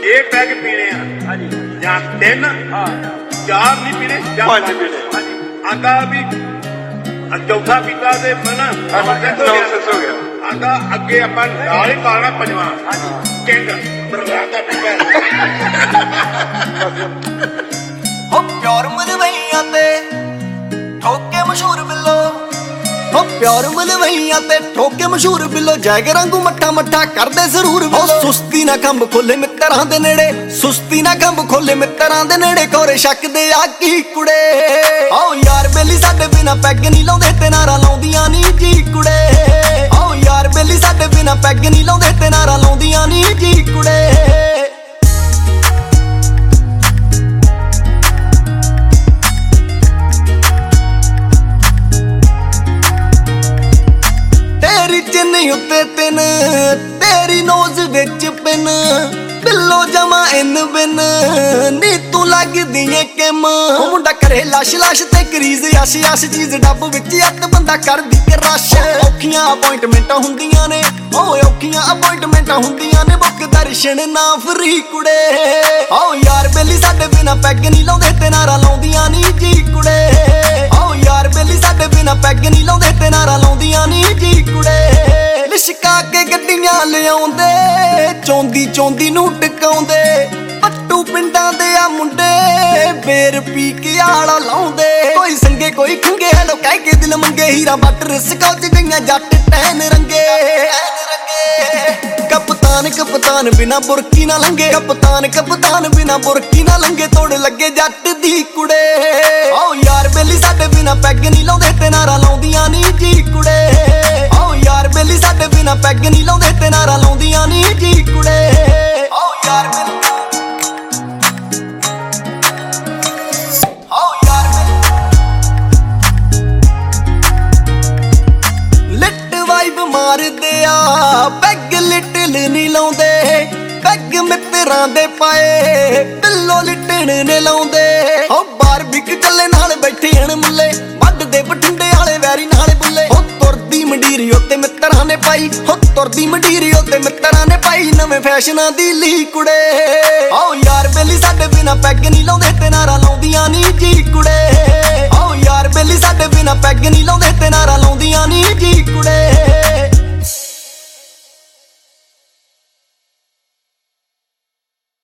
ये पैग पीने या 3 4 नहीं पीने या 5 पीने आंदा भी चौथा पीता ते मना नॉनसेंस हो गया आंदा अगे अपन नाल ही पाना पंजवां किंग बरगाता पीता हो प्यार मलवैया ते ठोके मशहूर बिल्लो हो प्यार मलवैया ते ठोके मशहूर बिल्लो जैग रंगू मट्ठा मट्ठा करदे जरूर बिल्लो सुस्ती ना खंभ खोले मित्तरां दे नेड़े सुस्ती ना खंभ खोले मित्तरां दे नेड़े कोरे शक दे आकी कुड़े आओ यार बेली साडे बिना पैग नहीं लाउंदे ते नारा लाउंदियां नी जी कुड़े आओ यार बेली साडे बिना पैग नहीं लाउंदे ते नारा लाउंदियां नी जी कुड़े चिन्ह उत्ते तिन तेरी नोज विच पिन बिल्लो जमा इन बिन नी तू लगदी है किम मुंडा करे लाश लाश ते करीज आश आश चीज डब विच अत बंदा करदी के रश औखियां अपॉइंटमेंटां हुंदियां ने ओ औखियां अपॉइंटमेंटां हुंदियां ने बुक दर्शन ना फ्री कुड़े आओ यार बेली साडे बिना पैग नहीं लाउंदे ते नारा लाउंदियां नी जी कुड़े आओ यार बेली साडे बिना पैग नहीं लाउंदे ते नारा लाउंदियां नी जी कुड़े लिशका के गड्डियां लियाउंदे चौंदी चौंदी नूं टकाउंदे पट्टू पिंडां दे आ मुंडे बेर पी के आला लाउंदे कोई संगे कोई खंगे हेलो कह के दिल मंगे हीरा बट रिस्कौच गईयां जट टैन रंगे कप्तान कप्तान बिना बुरकी ना लंगे कप्तान कप्तान बिना बुरकी ना लंगे तोड़ लगे जट दी कुड़े आओ यार बेली साडे बिना पैग नहीं लाउंदे ते नारा लाउंदियां नी जी कुड़े आओ यार बेली साडे बिना पैग नहीं लाउंदे ते नारा लाउंदियां नी जी कुड़े आओ यार बेली आओ यार बेली लिट वाइब मार दे आ पैग लिटल नहीं लाउंदे पैग मित्तरां दे पाए बिल्लो लिटण ने लाउंदे हो बार बिक चले नाल बैठे हण मुल्ले ਵੱਢ ਦੇ ਬਠਿੰਡੇ ਵਾਲੇ ਵੈਰੀ ਨਾਲੇ ਬੁੱਲੇ ਹੋ ਤੁਰਦੀ ਮੰਡੀਰੀ ਉੱਤੇ ਮਿੱਤਰਾਂ ਨੇ ਪਾਈ ਹੋ ਤੁਰਦੀ ਮੰਡੀਰੀ ਉੱਤੇ ਮਿੱਤਰਾਂ ਨੇ ਪਾਈ ਨਵੇਂ ਫੈਸ਼ਨਾਂ ਦੀ ਲੀ ਕੁੜੇ ਆਓ ਯਾਰ ਬੇਲੀ ਸਾਡੇ ਬਿਨਾ ਪੈਗ ਨਹੀਂ ਲਾਉਂਦੇ ਤੇ ਨਾਰਾ ਲਾਉਂਦੀ